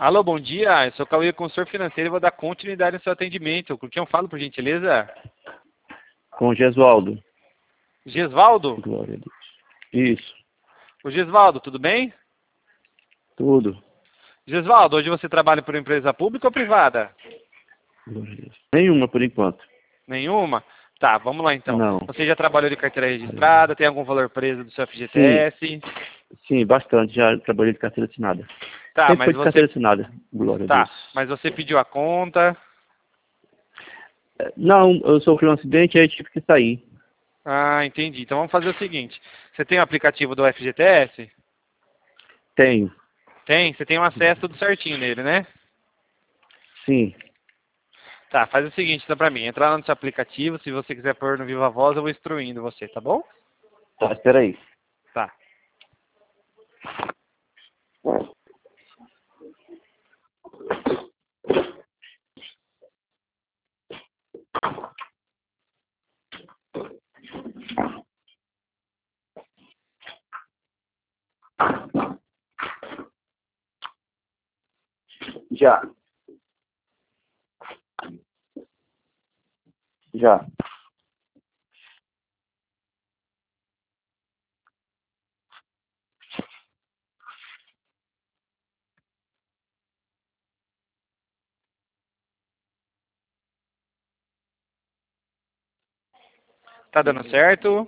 Alô, bom dia. Eu sou o Cauê, consultor financeiro e vou dar continuidade no seu atendimento. Com quem eu falo, por gentileza? Com Gesualdo. Gesvaldo? Glória a Deus. Isso, Ô, Gesvaldo, tudo bem? tudo. Gesvaldo, hoje você trabalha por empresa pública ou privada? Glória a Deus. Nenhuma por enquanto. Nenhuma? Tá, vamos lá então. Não. Você já trabalhou de carteira registrada? Tem algum valor preso do seu Sim, FGTS? sim, bastante. Já trabalhei de carteira assinada. Tá, Sempre foi mas de você. carteira assinada. Glória a Tá, Deus. mas você pediu a conta. Não, eu sofri um acidente e aí tive que sair. Ah, entendi. Então vamos fazer o seguinte. Você tem o aplicativo do FGTS? Tenho. Tem? Você tem um acesso tudo certinho nele, né? Sim. Tá, faz o seguinte, então pra mim, entra lá no seu aplicativo, se você quiser pôr no Viva Voz, eu vou instruindo você, tá bom? Tá, espera aí. Tá. Já. Já. Tá dando certo?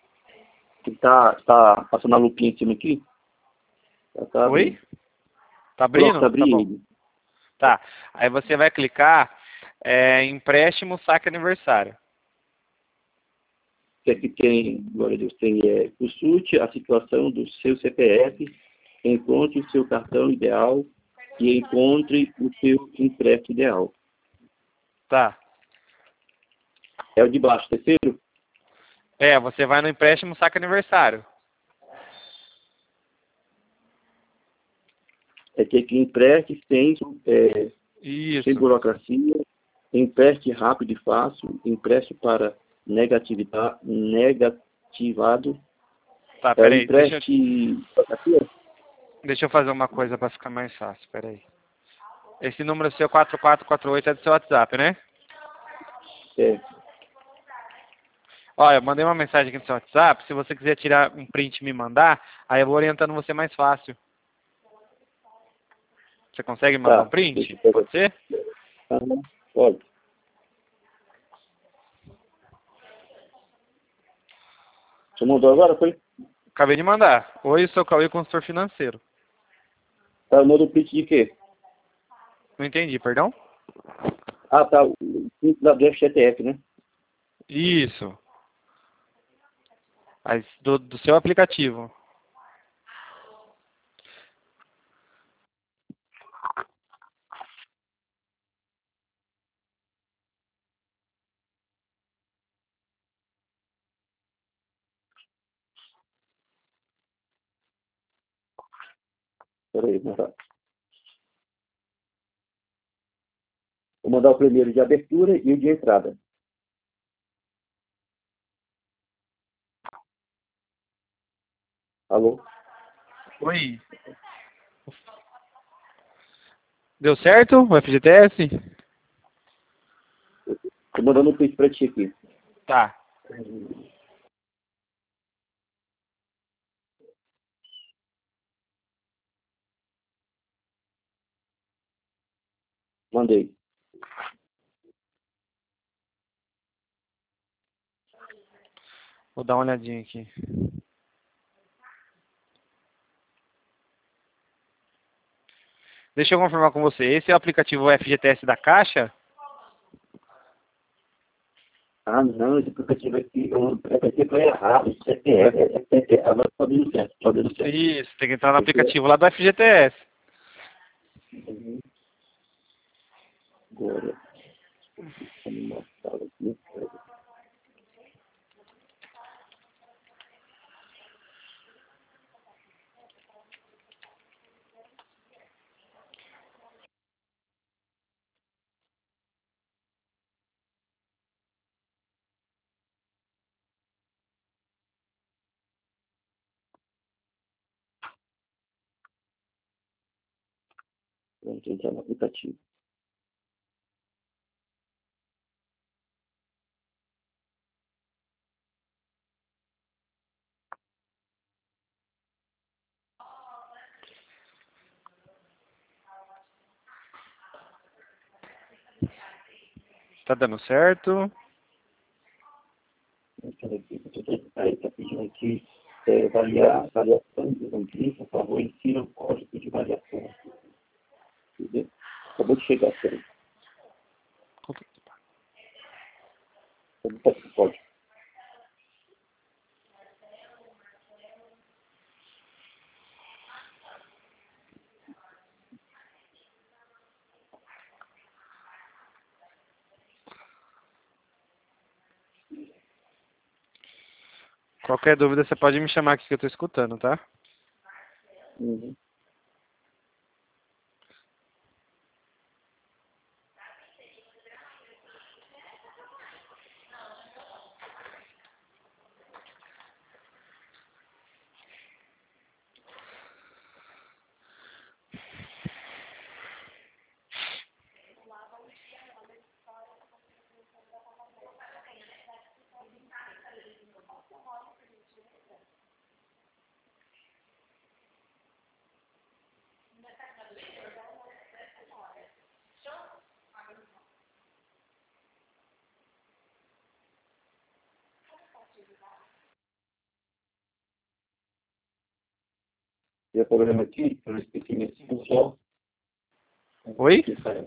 Tá passando a lupinha em cima aqui? Tá Oi? abrindo. Tá Pronto, abrindo? Tá abri bom. ele. Tá. Aí você vai clicar em empréstimo saque aniversário. Que aqui tem, glória a Deus, tem consulte a situação do seu CPF, encontre o seu cartão ideal e encontre o seu empréstimo ideal. Tá. É o de baixo, terceiro? Você vai no empréstimo saque aniversário. É que empreste sem Isso. burocracia, empreste rápido e fácil, empreste para negativado, Tá, é o peraí. Deixa, empreste... deixa eu fazer uma coisa pra ficar mais fácil, peraí. Esse número seu 4448 é do seu WhatsApp, né? É, Olha, eu mandei uma mensagem aqui no seu WhatsApp. Se você quiser tirar um print e me mandar, aí eu vou orientando você mais fácil. Você consegue mandar um tá, deixa print? eu pegar. Pode ser? Aham, pode. Você mandou agora, foi? Acabei de mandar. Oi, sou o Cauê, consultor financeiro. Tá, mandou o print de quê? Não entendi, perdão? Ah, tá, o print da do FGTF, né? Isso. Do seu aplicativo. Peraí, vou mandar. Vou mandar o primeiro de abertura e o de entrada. Alô? Oi. Deu certo o FGTS? Tô mandando um print pra ti aqui. Tá. Mandei. Vou dar uma olhadinha aqui. Deixa eu confirmar com você. Esse é o aplicativo FGTS da Caixa? Ah, não, esse aplicativo aqui, o aplicativo é errado, CPF, agora tá dando certo, tá dando certo. Isso, tem que entrar no aplicativo lá do FGTS. Agora, vamos mostrar aqui. Vamos entrar no aplicativo. Tá dando certo? Aí está pedindo aqui variação de ranking, por favor, insira o código de variação. Entendeu? Acabou de chegar, peraí. Vou botar esse código. Qualquer dúvida você pode me chamar aqui que eu tô escutando, tá? Uhum. E o problema aqui, eu esqueci minha senha só. Oi?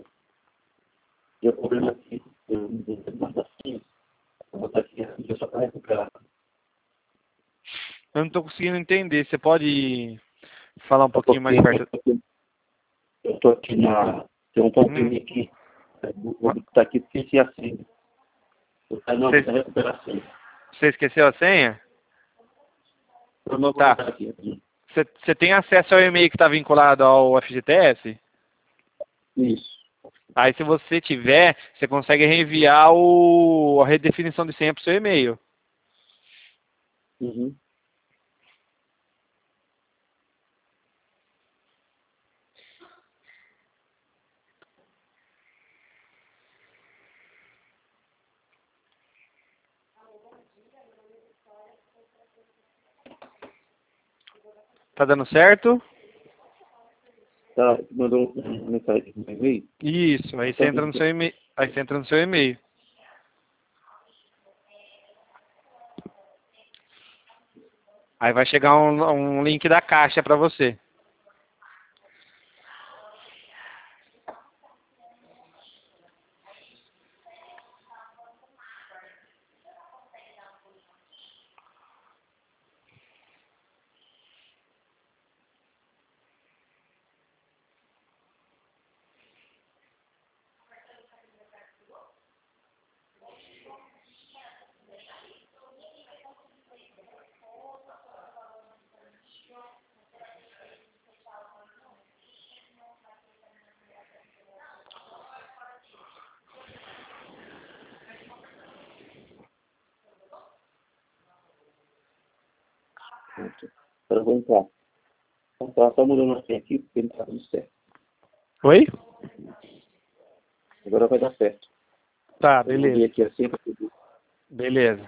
E o problema aqui, eu não vou dar senha. Eu vou botar aqui a só para recuperar. Eu não tô conseguindo entender. Você pode falar um pouquinho mais Porque perto? eu estou aqui na... Tem um probleminha aqui. Vou botar aqui, esqueci a senha. Não, Você vou recuperar a senha. você esqueceu a senha? Eu não vou Tá. botar aqui. Você tem acesso ao e-mail que está vinculado ao FGTS? Isso. Aí se você tiver, você consegue reenviar a redefinição de senha para o seu e-mail. Uhum. Tá dando certo? Tá, mandou uma mensagem no e-mail. Isso, aí você entra no seu e-mail. Aí você entra no seu e-mail. Aí vai chegar um link da Caixa para você. Pronto. Agora eu vou entrar. Então, tá só mudando a senha aqui, porque não tá dando certo. Oi? Agora vai dar certo. Tá, Eu mudei beleza. aqui a senha para tudo. Beleza.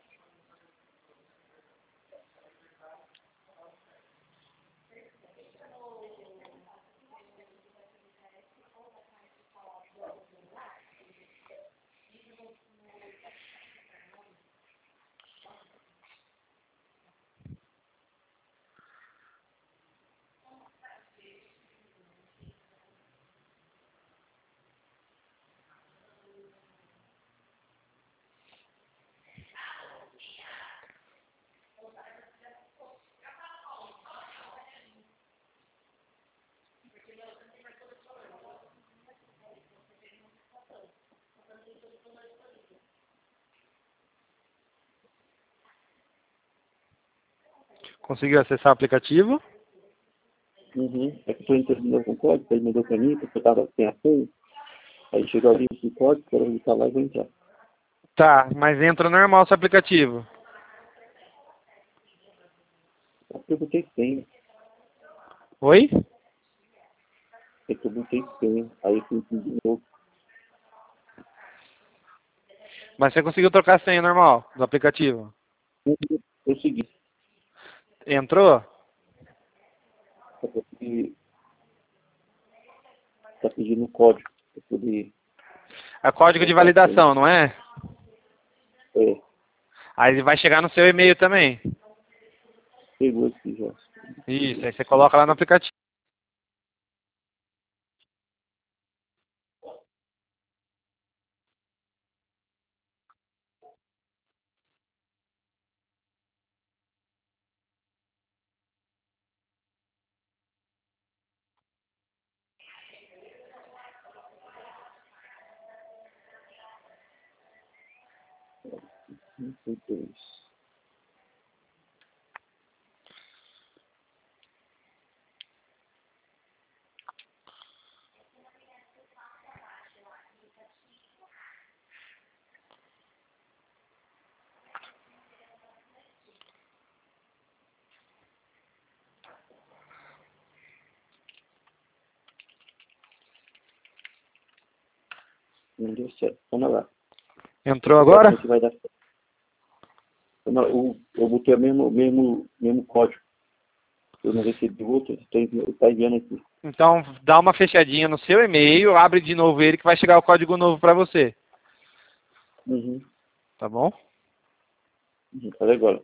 Conseguiu acessar o aplicativo? Uhum. É que eu estou entrando de novo com o código, ele mandou para mim, porque eu estava sem a senha. Aí chegou ali o código, quero entrar lá e vou entrar. Tá, mas entra normal o seu aplicativo. Só que eu botei senha. Oi? É que eu botei senha. Aí eu fui de novo. Mas você conseguiu trocar a senha normal do aplicativo? Eu segui. Entrou? Tá pedindo um código para poder É código de colocar a senha. validação, não é? É, Aí ele vai chegar no seu e-mail também. pegou aqui já. Isso, aí você coloca lá no aplicativo. Não sei dois. Não deu certo. Vamos lá. Entrou Agora agora? a gente vai dar certo. Não, eu botei o mesmo código. Eu não recebi outro, está enviando aqui. Então dá uma fechadinha no seu e-mail, abre de novo ele que vai chegar o código novo para você. Uhum. Tá bom? Faz agora.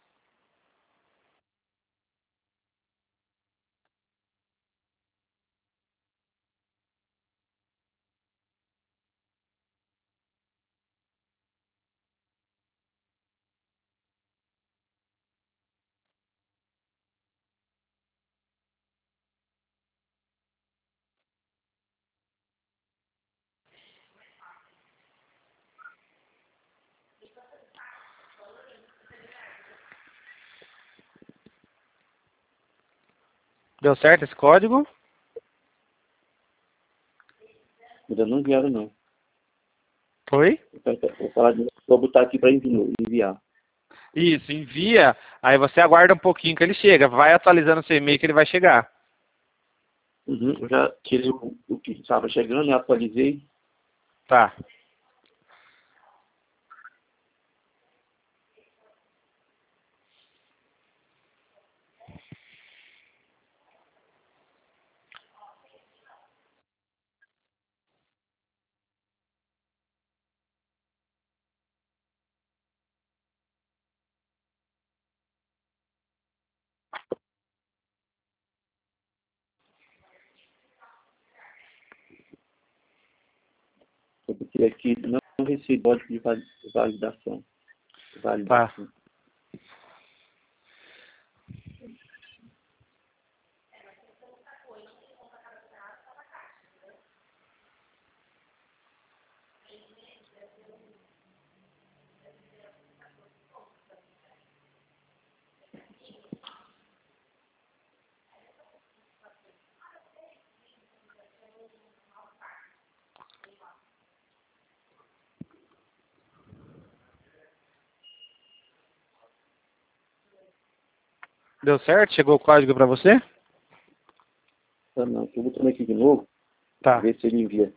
Deu certo esse código? Ainda não enviaram, não. Foi? Vou falar de novo. Vou botar aqui para enviar. Isso, envia, aí você aguarda um pouquinho que ele chega. Vai atualizando seu e-mail que ele vai chegar. Uhum. Eu já tirei o que estava chegando e atualizei. Tá. Eu botei aqui, não recebi código de validação. Tá. Validação. Deu certo? Chegou o código para você? Tá, não. Estou botando aqui de novo. Tá. Ver se ele envia.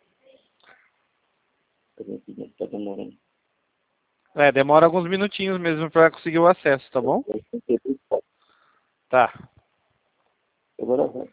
Tá demorando. É, demora alguns minutinhos mesmo para conseguir o acesso, tá bom? Tá. Agora vai.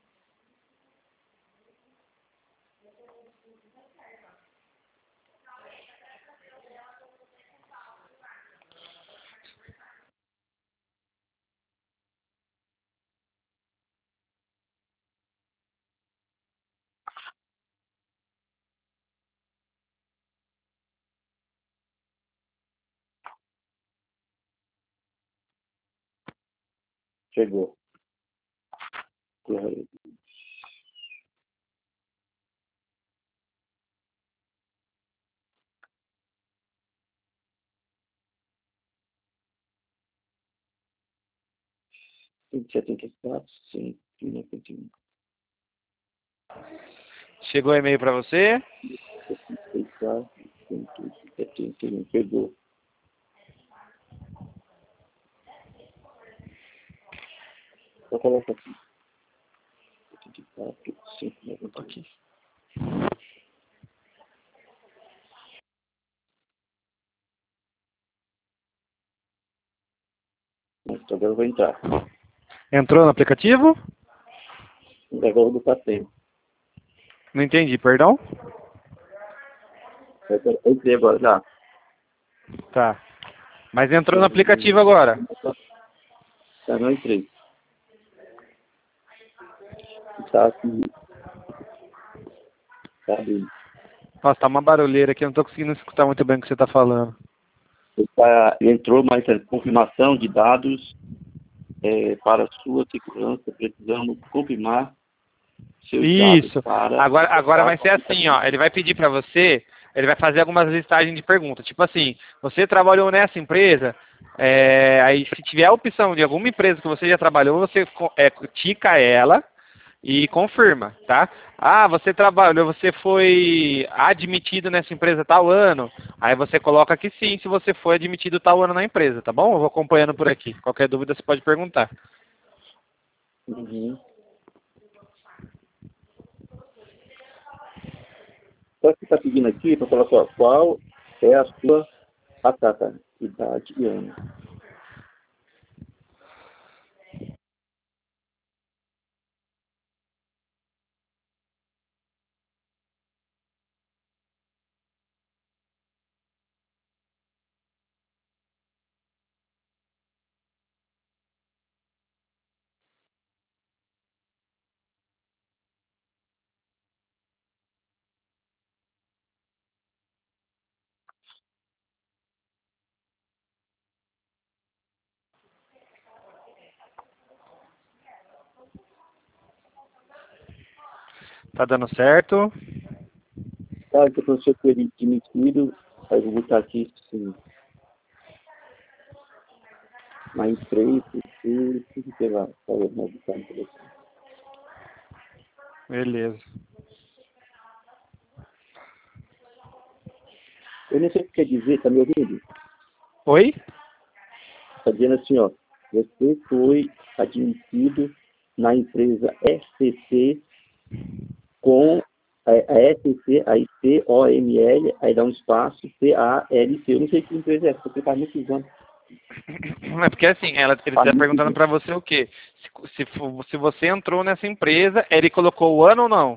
Chegou. 174, sim. 91. Chegou o e-mail para você? 74, 171. Chegou. Só coloca aqui. 24, 5, Ok. Então agora eu vou entrar. Entrou no aplicativo? Agora eu vou botar tempo. Não entendi, perdão? Eu entrei agora já. Tá. Mas entrou no aplicativo agora. Já não entrei. Tá aqui. Tá abrindo. Nossa, tá uma barulheira aqui, eu não tô conseguindo escutar muito bem o que você tá falando. Entrou, mas é confirmação de dados para sua segurança. Precisamos confirmar seus dados Isso. para Agora acessar vai o ser assim, ó. aplicativo. Ele vai pedir pra você, ele vai fazer algumas listagens de perguntas. Tipo assim, você trabalhou nessa empresa, aí se tiver a opção de alguma empresa que você já trabalhou, você tica ela e confirma, tá? Ah, você trabalhou, você foi admitido nessa empresa tal ano. Aí você coloca que sim, se você foi admitido tal ano na empresa, tá bom? Eu vou acompanhando por aqui. Qualquer dúvida você pode perguntar. Uhum. Só que está pedindo aqui para falar só, qual é a sua data, idade e ano. Tá dando certo? Tá, então o professor foi admitido, aí eu vou botar aqui, sim, na empresa, sei lá, falou, mas está no telefone. Beleza. Eu não sei o que quer dizer, tá me ouvindo? Oi? Está dizendo assim, ó, você foi admitido na empresa SCC com a SCC, aí COML, aí dá um espaço, CALC. Eu não sei que empresa é essa, porque faz muitos anos. É porque assim, ele Faz está muitos perguntando anos. para você o quê? Se você entrou nessa empresa, ele colocou o ano ou não?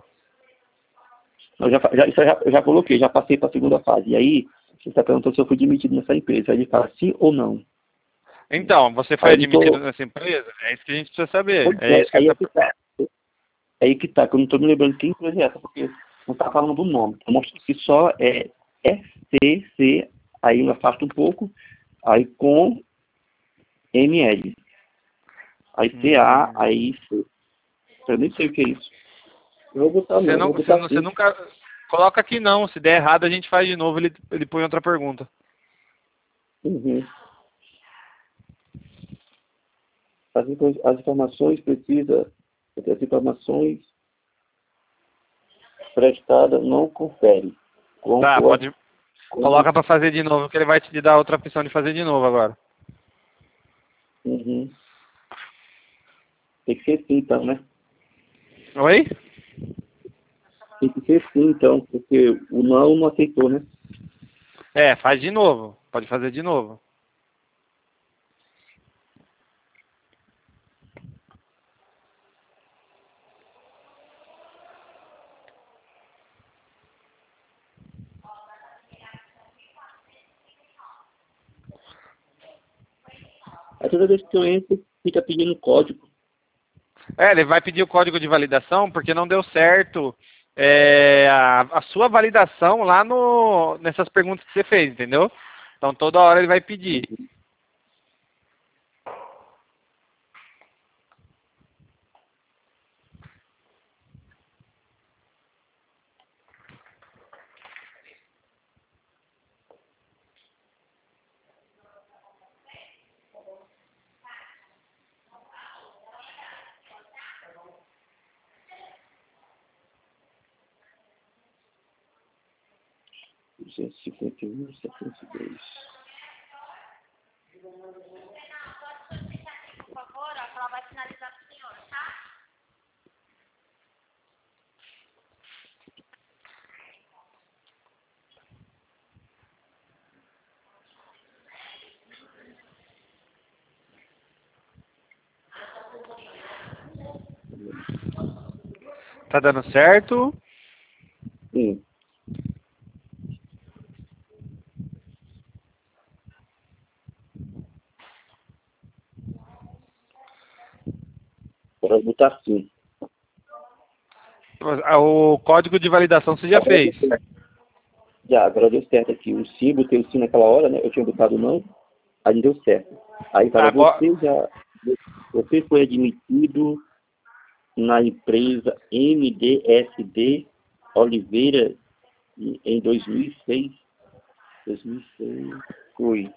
Isso eu já coloquei, já passei para a segunda fase. E aí, você está perguntando se eu fui demitido nessa empresa. Aí ele fala sim ou não. Então, você foi Aí ele admitido falou, nessa empresa? É isso que a gente precisa saber. pois É é, isso que ele está. aí que tá, que eu não estou me lembrando quem empresa é essa, porque não está falando do nome. Tá mostrando que só é SCC, aí eu afasto um pouco, aí com ML. Aí CA, aí C. Eu nem sei o que é isso. Eu vou botar não, eu vou botar Você sim. nunca. Coloca aqui não. Se der errado, a gente faz de novo. Ele põe outra pergunta. Uhum. As informações as informações prestadas não confere. Tá, Concordo. pode. Coloca para fazer de novo, que ele vai te dar outra opção de fazer de novo agora. Uhum. Tem que ser sim, então, né? Oi? Tem que ser sim, então, porque o não aceitou, né? É, faz de novo. Pode fazer de novo. Aí toda vez que eu entro, fica pedindo código. Ele vai pedir o código de validação porque não deu certo a sua validação lá nessas perguntas que você fez, entendeu? Então toda hora ele vai pedir. Duzentos e 702. Por favor, ó, que ela vai finalizar pro senhor, tá? Tá dando certo? Sim. Para botar sim. O código de validação você já Agora fez. deu certo. Já, agora deu certo aqui. O sim, botei o sim naquela hora, né? Eu tinha botado não, aí deu certo. Aí fala, Agora, você foi admitido na empresa MDSD Oliveira em 2006. 2006 foi.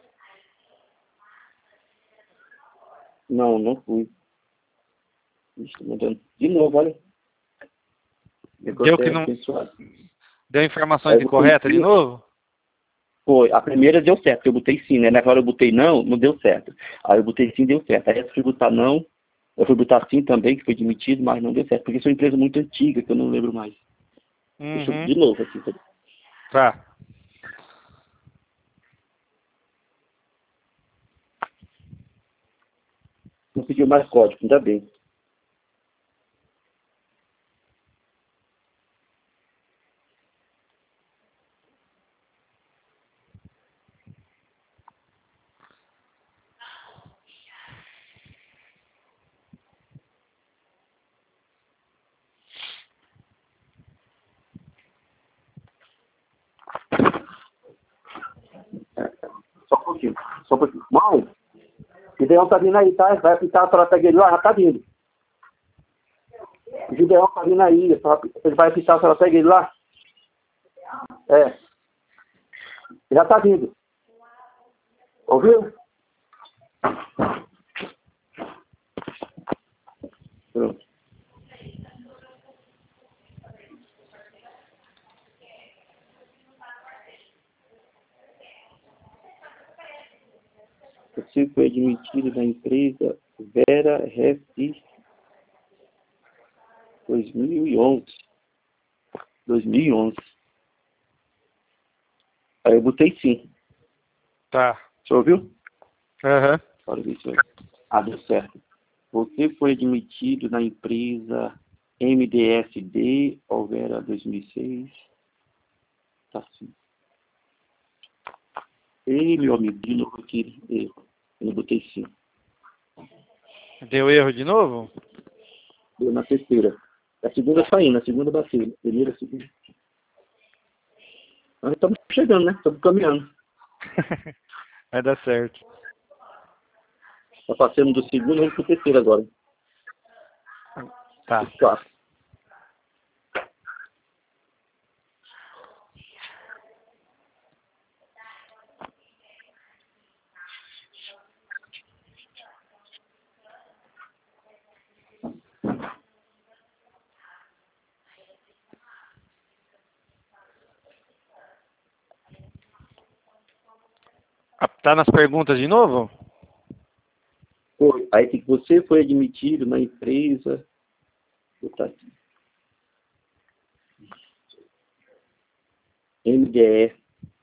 Não, não fui. Ixi, tô mudando. De novo, olha. deu Negócio que é não, abençoado. deu Aí informações eu botei incorretas de sim, novo? foi. A primeira deu certo, eu botei sim, né? Naquela hora eu botei não, não deu certo. Aí eu botei sim, deu certo. Aí eu fui botar não, eu fui botar sim também, que foi admitido, mas não deu certo, porque sou uma empresa muito antiga, que eu não lembro mais. Deixa eu, Uhum. de novo aqui. Tá. Não pediu mais código, ainda bem. Só um pouquinho, só um pouquinho. Mãe, o Gideão tá vindo aí, tá? Vai apitar a troca dele lá, já tá vindo. O Gideão tá vindo aí, ele vai apitar a troca dele lá. É, já tá vindo. Ouviu? Pronto. Você foi admitido na empresa Vera Resti 2011. 2011. Aí eu botei sim. Tá. Você ouviu? Aham. Olha isso aí. Ah, deu certo. Você foi admitido na empresa MDSD Vera 2006. Tá sim. Ei, meu amigo, de novo aqui. Erro. Eu não botei sim. Deu erro de novo? Deu na terceira. A segunda saindo, a segunda bateu. Primeira, a segunda. Nós estamos chegando, né? Estamos caminhando. Vai dar certo. Tá passando do segundo, vamos pro terceiro agora. Tá. Quatro. Tá nas perguntas de novo? Foi. Aí que você foi admitido na empresa. Vou botar aqui. MDE.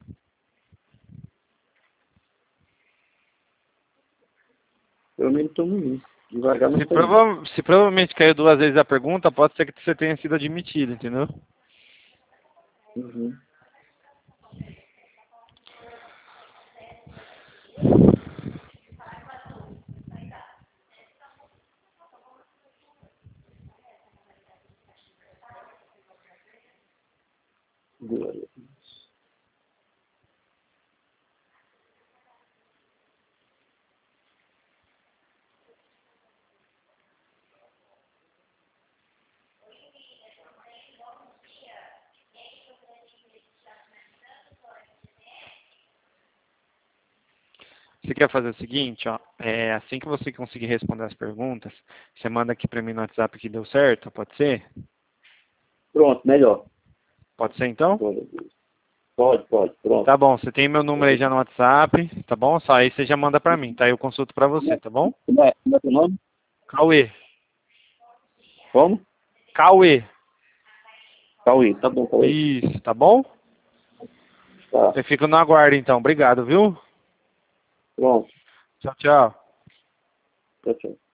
Pelo menos estamos indo. Devagar, mas estamos indo. Se provavelmente caiu duas vezes a pergunta, pode ser que você tenha sido admitido, entendeu? Uhum. Glória a Deus. Você quer fazer o seguinte, ó, assim que você conseguir responder as perguntas, você manda aqui pra mim no WhatsApp que deu certo, pode ser? Pronto, melhor. Pode ser então? Glória a Deus. Pode, pronto. Tá bom, você tem meu número aí já no WhatsApp, tá bom? Só aí você já manda pra mim, tá? Eu consulto pra você, tá bom? Como é teu nome? Cauê. Como? Cauê. Cauê. Tá bom, Cauê. Isso, tá bom? Tá. Eu fico no aguardo então. Obrigado, viu? Pronto. Tchau, tchau. Tchau, tchau.